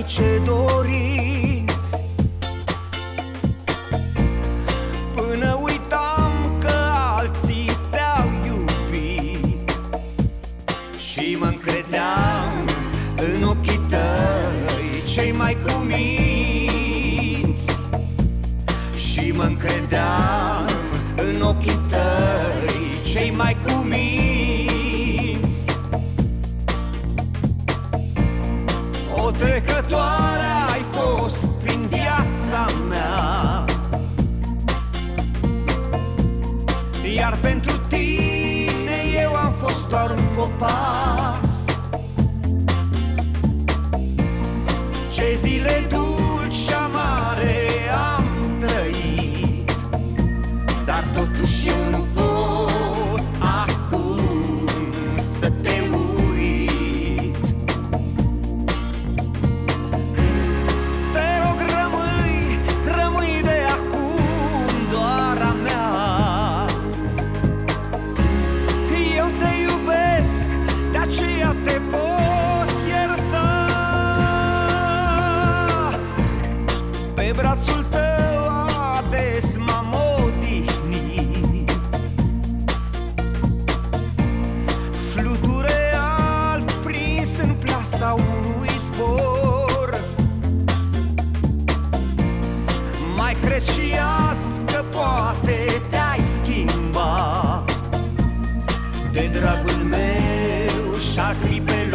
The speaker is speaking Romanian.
ce doriți. Până uitam că alții te-au iubit și mă încredeam în ochii tăi cei mai cuminți. Și mă încredeam în ochii tăi cei mai cuminți. O trecătoare ai fost prin viața mea, iar pentru tine eu am fost doar un copas. Ce zile dulci și amare am trăit, dar totuși eu nu pot acum să te uit. Te rog, rămâi de acum doar a mea. Eu te iubesc, de aceea te pot ierta. Pe brațul tău ades m-am odihnit, fluture alb prins în plasa unui zbor. Mai crezi și azi că poate te-ai schimbat de dragul meu și-al clipelor.